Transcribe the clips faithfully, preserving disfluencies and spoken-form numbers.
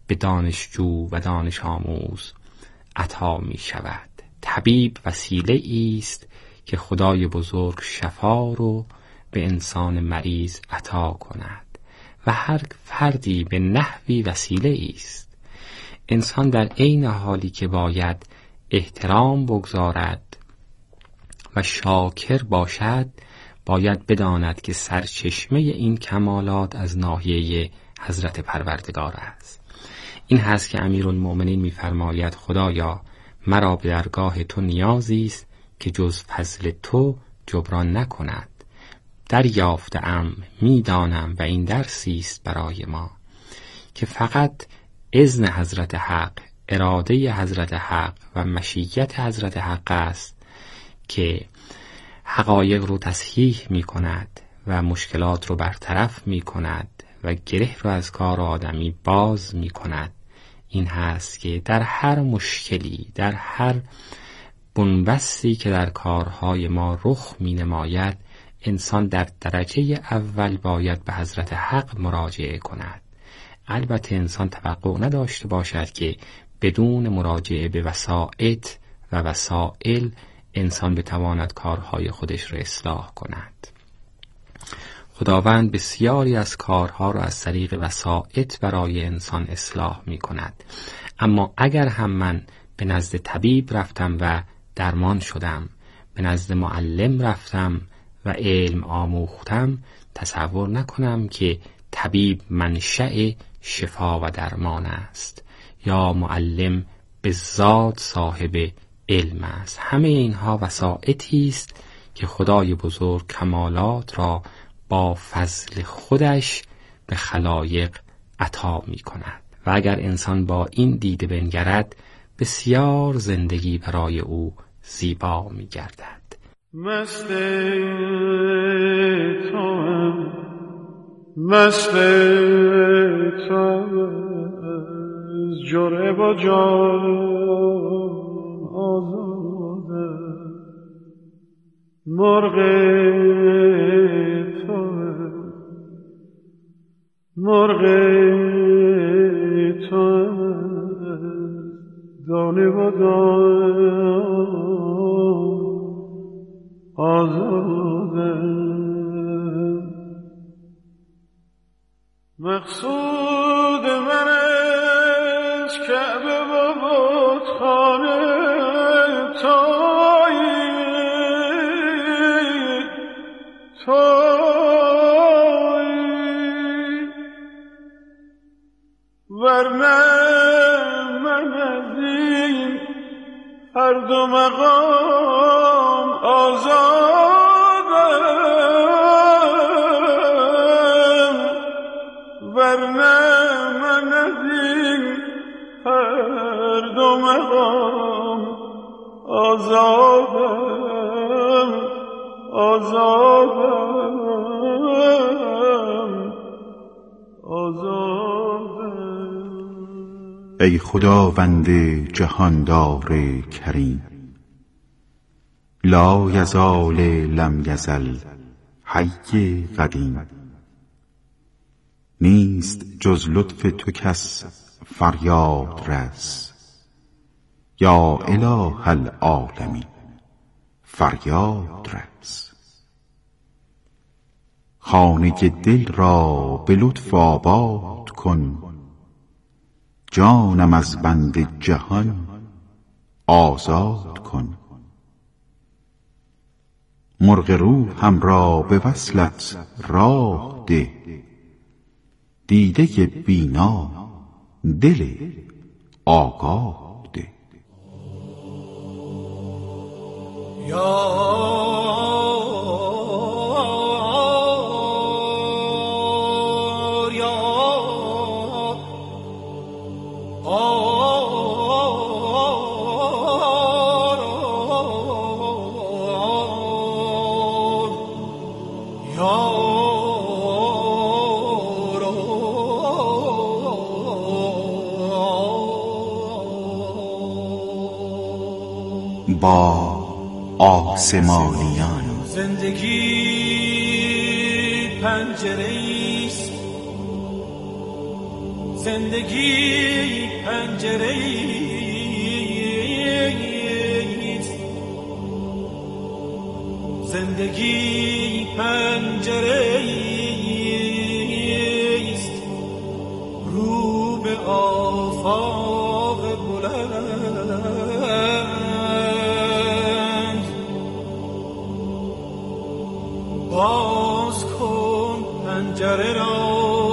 به دانشجو و دانش آموز عطا می شود. طبیب وسیله است که خدای بزرگ شفا رو به انسان مریض عطا کند و هر فردی به نحوی وسیله است. انسان در عین حالی که باید احترام بگذارد و شاکر باشد، باید بداند که سرچشمه این کمالات از ناحیه حضرت پروردگار است. این هست که امیرالمؤمنین می‌فرماید خدایا مرا به درگاه تو نیازی است که جز فضل تو جبران نکند. دریافته‌ام، می‌دانم و این درسی است برای ما که فقط اذن حضرت حق، اراده حضرت حق و مشیت حضرت حق است که حقایق رو تصحیح می کند و مشکلات رو برطرف می کند و گره رو از کار آدمی باز می کند. این هست که در هر مشکلی، در هر بنبستی که در کارهای ما رخ می نماید، انسان در درجه اول باید به حضرت حق مراجعه کند. البته انسان توقع نداشته باشد که بدون مراجعه به وسائط و وسائل انسان بتواند کارهای خودش را اصلاح کند. خداوند بسیاری از کارها را از طریق وسائط برای انسان اصلاح می کند. اما اگر هم من به نزد طبیب رفتم و درمان شدم، به نزد معلم رفتم و علم آموختم، تصور نکنم که طبیب منشأ شفا و درمان است یا معلم به ذات صاحب علم است. همه اینها وسائطی است که خدای بزرگ کمالات را با فضل خودش به خلایق عطا می کند و اگر انسان با این دیده بنگرد بسیار زندگی برای او زیبا می گردد. مست تو مست تو از جره با جان آزاده، مرغ تو مرغ تو دانه با دان آزاده. مقصود من از کعبه و بتخانه تویی تویی، ورنه من از این هر دو مقام آزادم، ورنه من از این هر دو مقام آزادم آزادم آزادم. ای خداوند جهاندار کریم، لا یزال لم یزل حی قدیم، نیست جز لطف تو کس فریاد رس، یا اله العالمین فریاد رس. خانه دل را به لطف آباد کن، جانم از بند جهان آزاد کن. مرغ روحم را به وصلت راه ده، دیده بینا دل آگاه ده. یا با آسمانیان زندگی پنجره‌ایست، زندگی پنجره‌ایست، زندگی پنجره‌ایست رو به آفاق بلند. باز کن پنجره را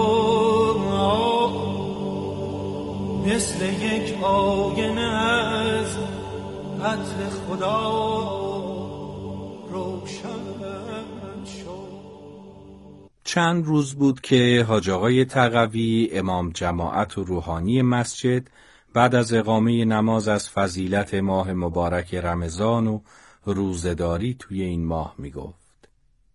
مثل یک آینه از عطر خدا روشن شد. چند روز بود که حاج آقای تقوی امام جماعت و روحانی مسجد بعد از اقامه نماز از فضیلت ماه مبارک رمضان و روزه‌داری توی این ماه می گفت.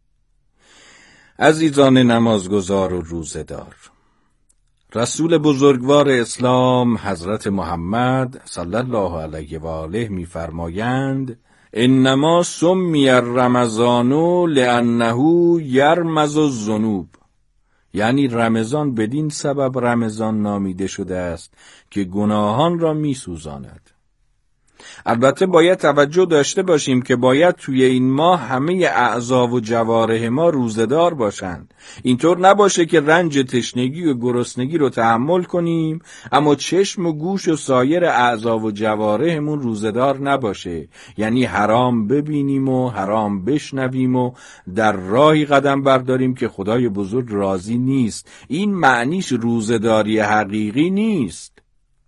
عزیزان نمازگزار و روزه‌دار، رسول بزرگوار اسلام حضرت محمد صلی الله علیه و آله می‌فرمایند انما سمی الرمضان لانه یرمز الذنوب، یعنی رمضان بدین سبب رمضان نامیده شده است که گناهان را می‌سوزاند. البته باید توجه داشته باشیم که باید توی این ماه همه اعضا و جوارح ما روزه‌دار باشند. اینطور نباشه که رنج تشنگی و گرسنگی رو تحمل کنیم اما چشم و گوش و سایر اعضا و جوارحمون روزه‌دار نباشه، یعنی حرام ببینیم و حرام بشنویم و در راهی قدم برداریم که خدای بزرگ راضی نیست. این معنیش روزه‌داری حقیقی نیست.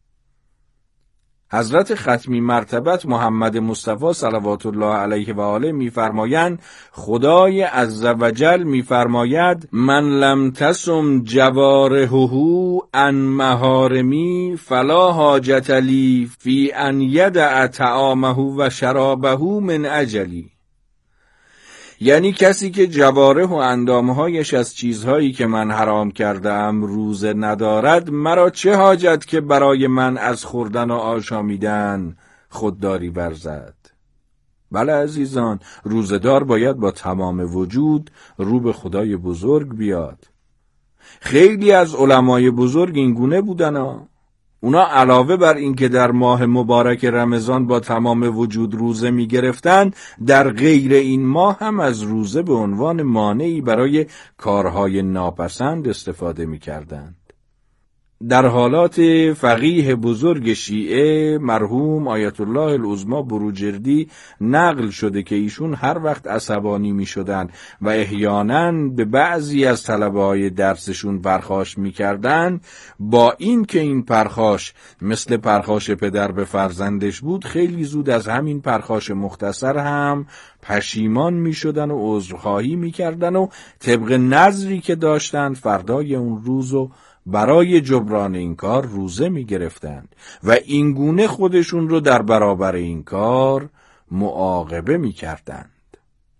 حضرت ختمی مرتبت محمد مصطفی صلوات الله علیه و آله می‌فرمایند خدای عزوجل می‌فرماید من لم تسم جوارحه عن محارمی فلا حاجت لی فی ان یدع طعامه و شرابه من اجلی، یعنی کسی که جوارح و اندامهایش از چیزهایی که من حرام کردم روزه ندارد، مرا چه حاجت که برای من از خوردن و آشامیدن خودداری ورزد. بله عزیزان، روزه‌دار باید با تمام وجود رو به خدای بزرگ بیاد. خیلی از علمای بزرگ این گونه بودن ها. اونا علاوه بر این که در ماه مبارک رمضان با تمام وجود روزه می گرفتن، در غیر این ماه هم از روزه به عنوان مانعی برای کارهای ناپسند استفاده می کردند. در حالات فقیه بزرگ شیعه مرحوم آیت الله العظمی بروجردی نقل شده که ایشون هر وقت عصبانی می شدن و احیانا به بعضی از طلبه های درسشون پرخاش می کردن، با این که این پرخاش مثل پرخاش پدر به فرزندش بود، خیلی زود از همین پرخاش مختصر هم پشیمان می شدن و عذرخواهی می کردن و طبق نظری که داشتن فردای اون روزو برای جبران این کار روزه می گرفتند و این گونه خودشون رو در برابر این کار معاقبه می کردند.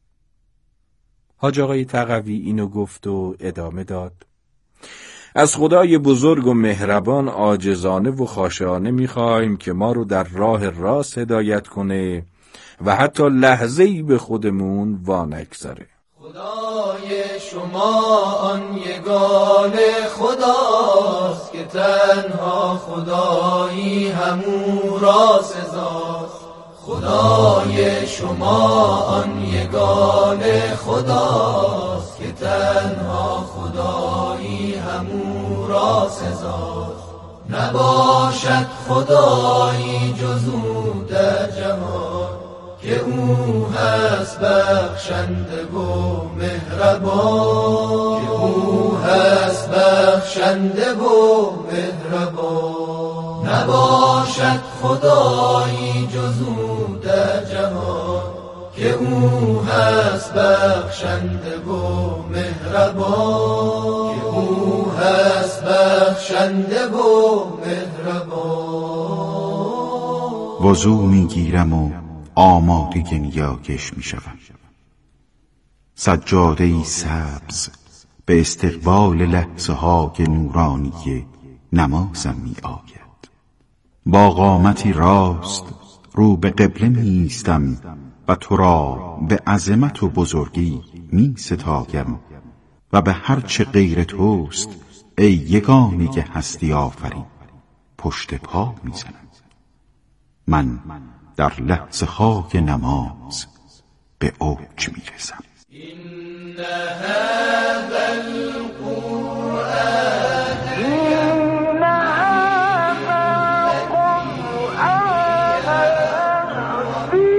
حاج آقای تقوی اینو گفت و ادامه داد از خدای بزرگ و مهربان عاجزانه و خاشعانه می خواهیم که ما رو در راه راست هدایت کنه و حتی لحظه‌ای به خودمون وانگذاره. خدای شما آن یگانه خداست که تنها خدایی همو را سزاست. خدای شما آن یگانه خداست که تنها خدایی همو را سزاست. نباشد خدایی جز او در جهان که او هست بخشنده و مهربان، که او هست بخشنده و مهربان. نباشد خدایی جز او در جهان که او هست بخشنده و مهربان، که او هست بخشنده و مهربان. وضو میگیرم و آماده نیایش می شوم. سجاده‌ای سبز به استقبال لحظه های نورانی نمازم می آید. با قامتی راست رو به قبله می ایستم و تو را به عظمت و بزرگی می ستایم و به هر چه غیر توست ای یگانه هستی آفرین پشت پا میزنم. من در لحظه های نماز به اوج میرسم. إن هذا القرآن إن هذا القرآن يهدي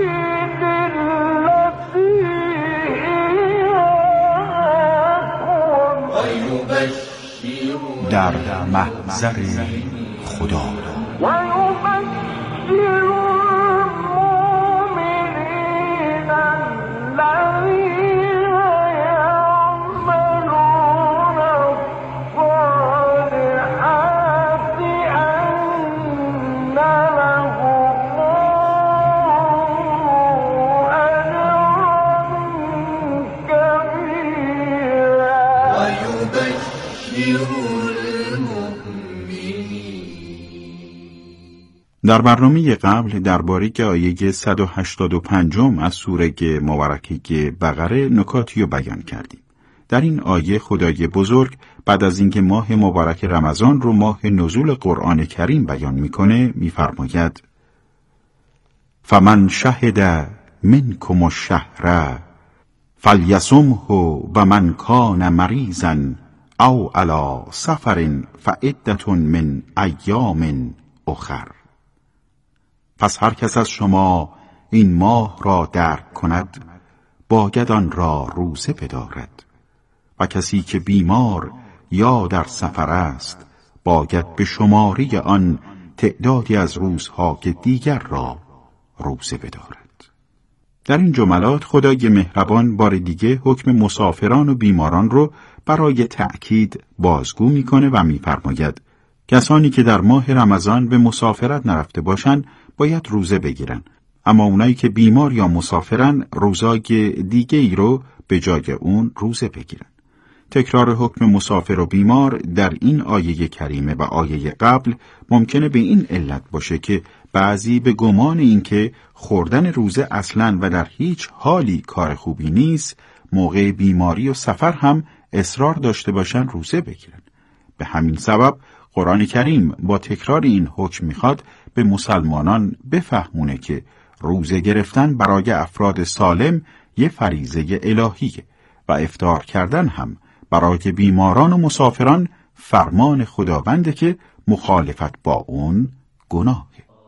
للتي هي أقوم ويبشر در محضر خدا ويبشر المؤمنين الذين يعملون الصالحات أن لهم أجرا كبيرا ويبشر در برنامه قبل درباره آیه صد و هشتاد و پنج از سوره مبارکه بقره نکاتی رو بیان کردیم. در این آیه خدای بزرگ بعد از اینکه ماه مبارک رمضان رو ماه نزول قرآن کریم بیان میکنه میفرماید فمن شهد منکم الشهر فلیصمه و من کان مریضا او علی سفر فعدة من ایام اخر. پس هر کس از شما این ماه را درک کند باید آن را روزه بدارد و کسی که بیمار یا در سفر است باید به شماری آن تعدادی از روزهای دیگر را روزه بدارد. در این جملات خدای مهربان بار دیگه حکم مسافران و بیماران رو برای تأکید بازگو میکنه و میفرماید کسانی که در ماه رمضان به مسافرت نرفته باشند باید روزه بگیرن، اما اونایی که بیمار یا مسافرن روزای دیگه ای رو به جای اون روزه بگیرن. تکرار حکم مسافر و بیمار در این آیه کریمه و آیه قبل ممکنه به این علت باشه که بعضی به گمان این که خوردن روزه اصلاً و در هیچ حالی کار خوبی نیست موقع بیماری و سفر هم اصرار داشته باشن روزه بگیرن. به همین سبب قرآن کریم با تکرار این حکم میخواد به مسلمانان بفهمونه که روزه گرفتن برای افراد سالم یه فریضه الهیه و افطار کردن هم برای بیماران و مسافران فرمان خداونده که مخالفت با اون گناهه.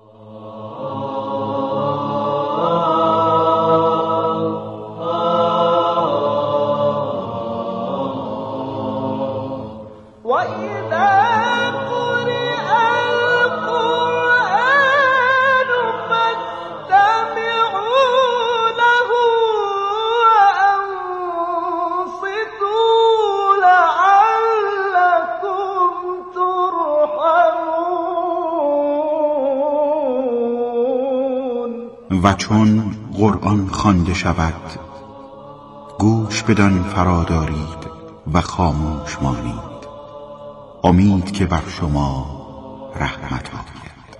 و چون قرآن خوانده شود گوش بدان فرادارید و خاموش مانید، امید که بر شما رحمت آید.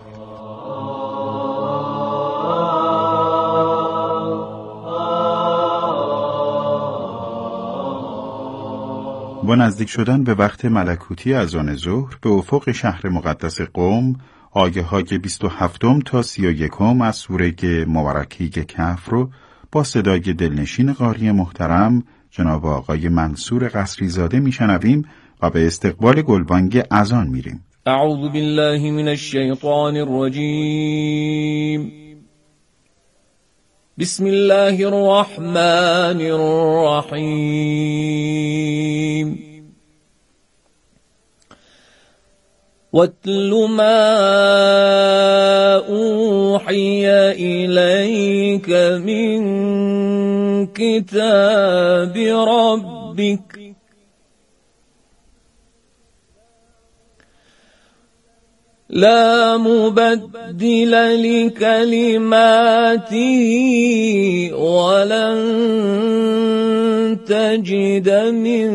با نزدیک شدن به وقت ملکوتی اذان ظهر به افق شهر مقدس قم آیه های بیست و هفت تا سی و یک از سوره مبارکه کهف رو با صدای دلنشین قاری محترم جناب آقای منصور قصری زاده میشنویم و به استقبال گلبانگ اذان میریم. اعوذ بالله من الشیطان الرجیم. بسم الله الرحمن الرحیم. واتل ما اوحی الیک من کتاب ربک لا مبدل لكلماته ولن تجد من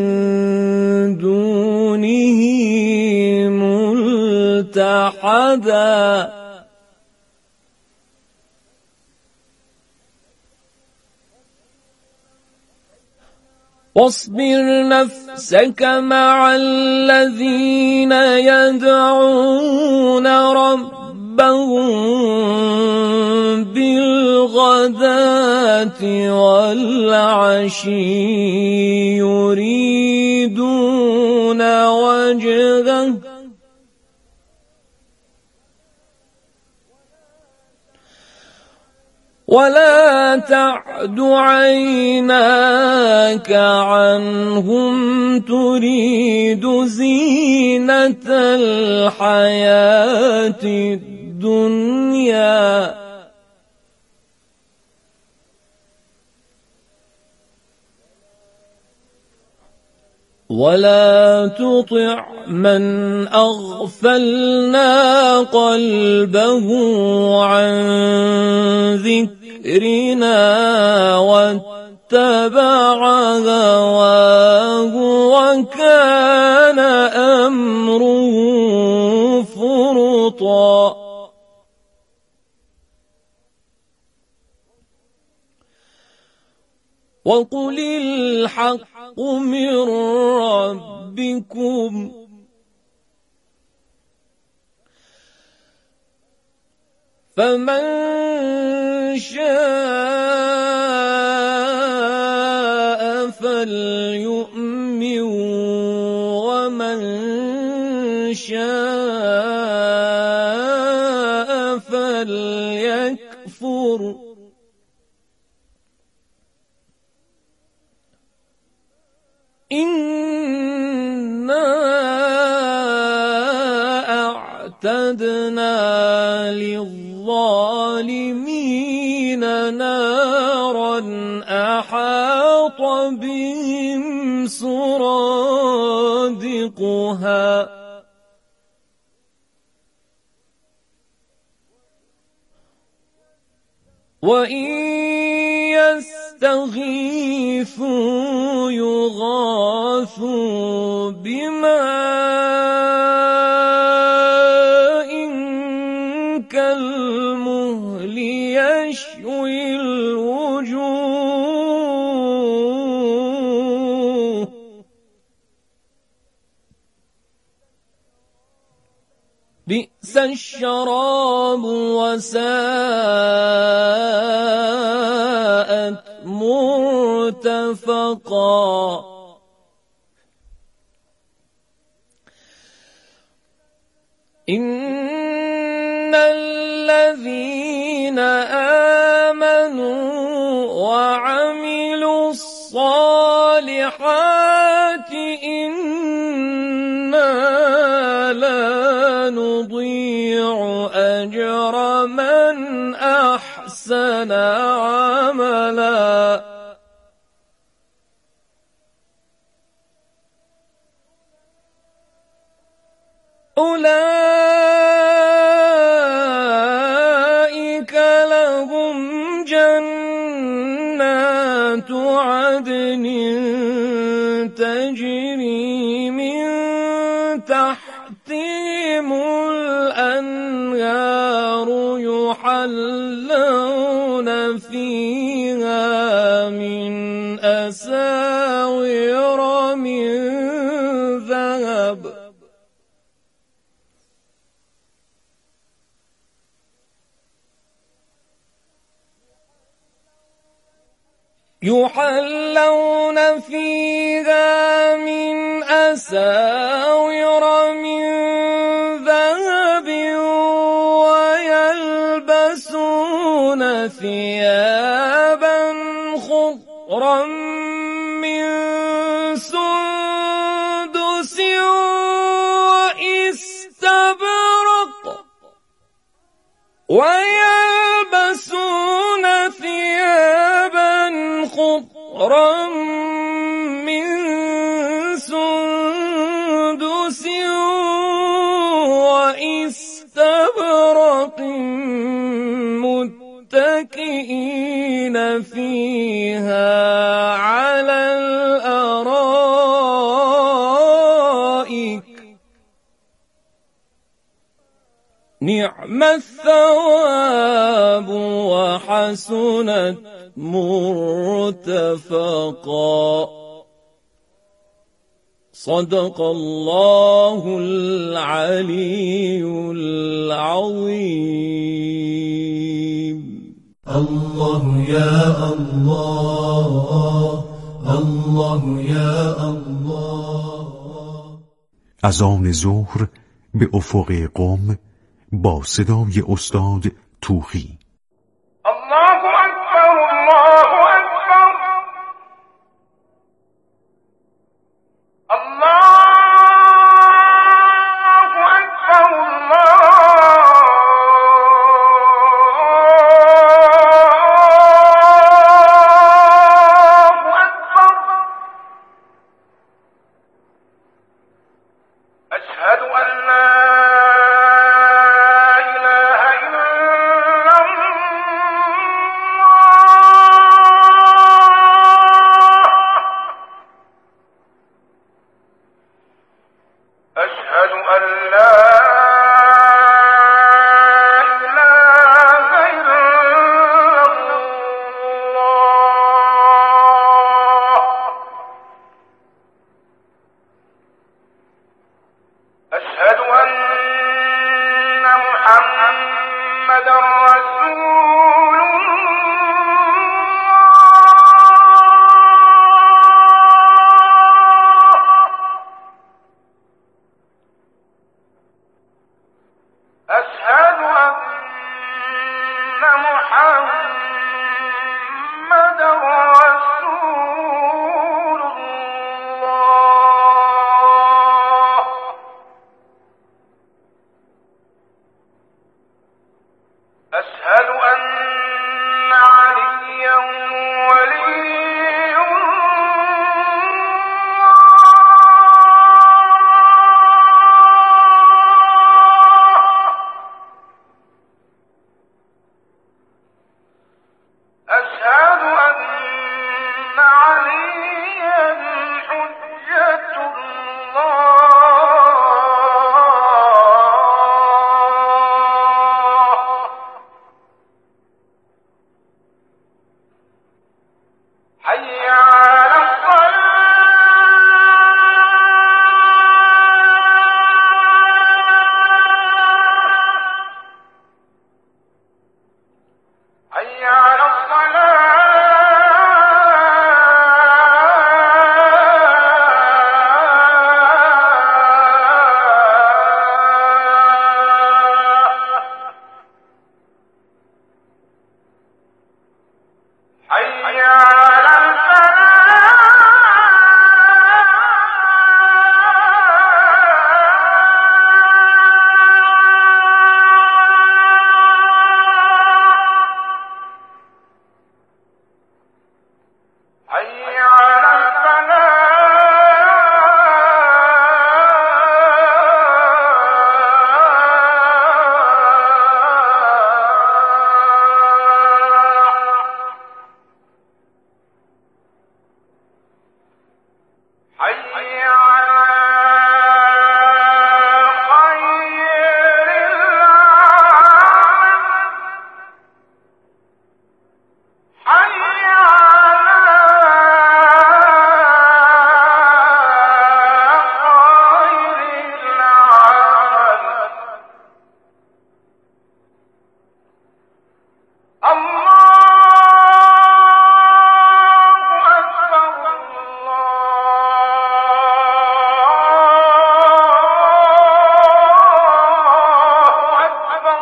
دونه ملتحدا. واصبر نفسك مع الذين يدعون ربهم بالغداة والعشي يريدون وجهه ولا تعد عيناك عنهم تريد زينة الحياة الدنيا ولا تطع من أغفلنا قلبه عن ذكرنا واتبع هواه وكان أمره فرطا وقل الحق من ربكم فمن شاء فليؤمن ومن شاء فليكفر إنا أعتدنا للظالمين نارا أحاط بهم سرادقها وإن يستغيثوا يغاثوا بماء كالمهل يشوي الوجوه بئس الشراب وساءت مرتفقا إن الذين آمنوا وعملوا الصالحات إنا لا نضيع أجر من أحسن عملا أولئك لهم جنات عدن تجري من تحتهم الأنهار يحلون فيها من أساور من ذهب يحلون فيها من أساور من ذهب ويلبسون ثيابا خضرا من سندس واستبرق ويلبسون ثيابا خضرا من سندس واستبرق متكئين فيها على الأرائك نعم الثواب وحسنت مرتفقا صدق الله العلي العظيم. الله يا الله، الله يا الله. از آن ظهر به افق قم با صدای استاد توخی. الله أكبر الله أكبر الله أكبر الله أكبر. أشهد أن لا إله إلا الله. أشهد أن لا إله إلا الله. أشهد أن محمدا رسول الله. أشهد أن محمدا رسول الله. أشهد أن عليا ولي الله. أشهد أن عليا حجة الله. حي على الصلاة. حي على الصلاة. حي على الفلاح. حي على الفلاح. حي على خير العمل. حي على خير العمل. الله أكبر الله أكبر.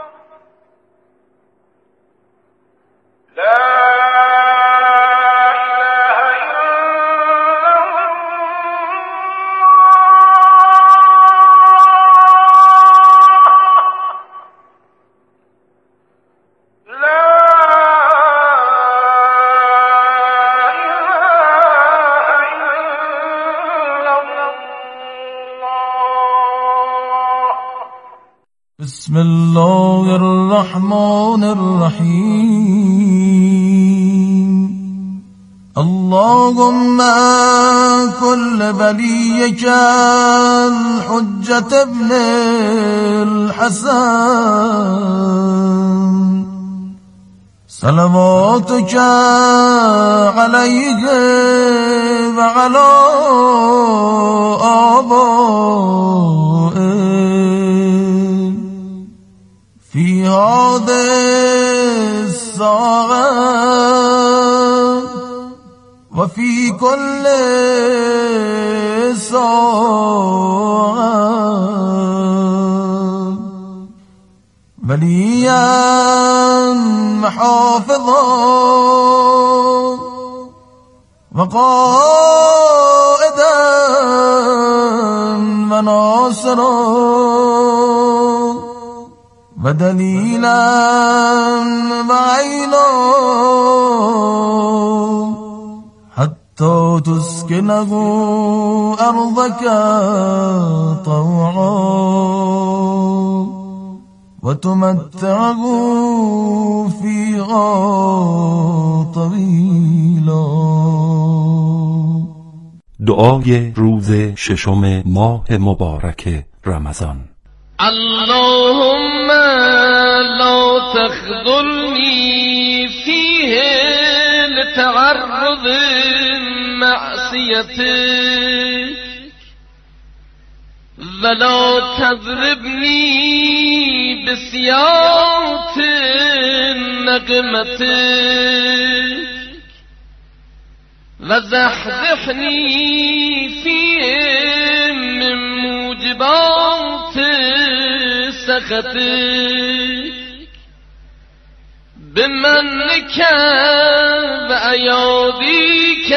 لا إله إلا الله. لا بسم الله الرحمن الرحيم. اللهم كل وليك الحجة ابن الحسن صلواتك عليك وعلى آبائك في هذه الساعة وفي كل ساعة وليا محافظا وقائدا وناصرا ودليلا وعينا حتى تسكنه أرضك طوعا وتمتعه فيها طويلا. دعای روز ششم ماه مبارک رمضان. اللهم لا تخذلني فيه لتعرض معصيتك ولا تضربني بسياط نقمتك وزحزحني فيه من موجبات سخطك بمنك وأياديك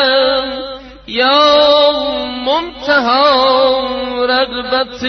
يا منتهى رغبت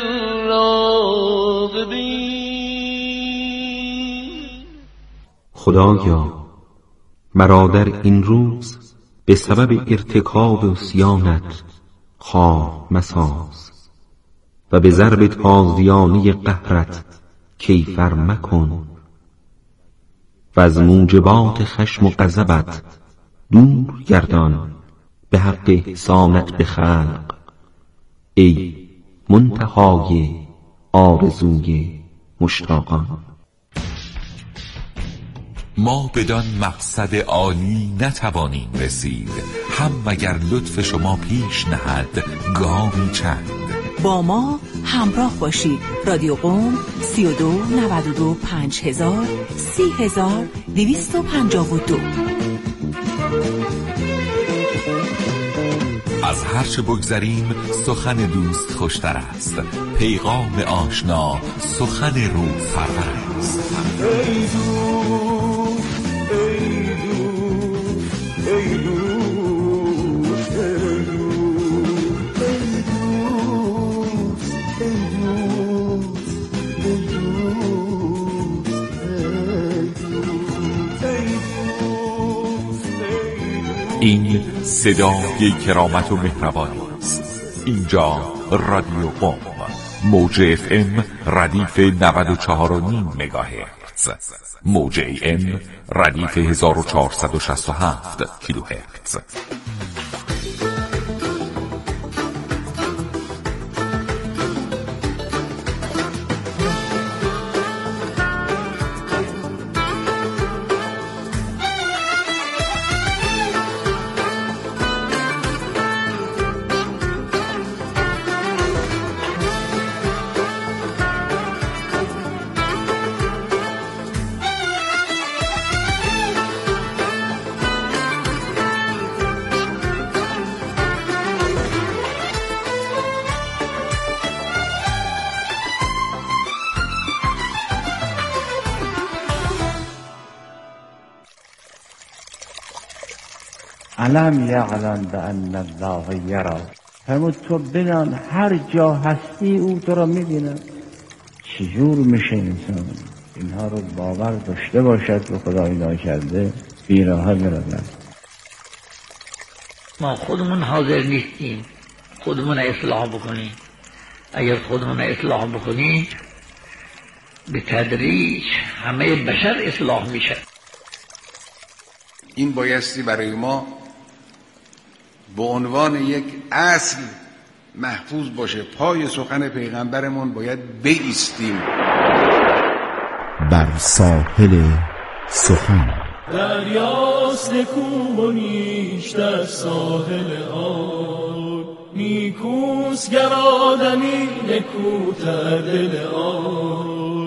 الراغبین. خدایا مرا در این روز به سبب ارتکاب عصیانت خوار مساز و به ضرب تازیانه قهرت کیفر مکن و از موجبات خشم و غضبت دور گردان به حق احسانت به خلق ای منتهای آرزوی مشتاقان. ما بدان مقصد عالی نتوانیم رسید هم مگر لطف شما پیش نهد گامی چند. با ما همراه باشید. رادیو قم سی و دو نود و دو پنج هزار سی هزار دویست و پنجاه و دو. از هرچه بگذریم سخن دوست خوشتر است، پیغام آشنا سخن روح پرور است. ای دوست ای دوست ای دوست این صدای کرامت و مهربانی است. اینجا رادیو قم، موج اف ام ردیف نود و چهار و نیم مگاهرتز، موج ای ام ردیف هزار و چهارصد و شصت و هفت کیلوهرتز. علم یعلم بأن الله یرا. فرمود تو بدان هر جا هستی او تو را میبینه. چجور میشه انسان اینها رو باور داشته باشد که خدای ناکرده بیراه برود؟ ما خودمون حاضر نیستیم خودمون اصلاح بکنیم. اگر خودمون اصلاح بکنیم به تدریج همه بشر اصلاح میشه. این بایستی برای ما به عنوان یک اصل محفوظ باشه. پای سخن پیغمبرمون باید بایستیم. بر ساحل سخن دریاست نکو و نیش در ساحل آب، نیکوست گر آدمی نکوتر دل آب.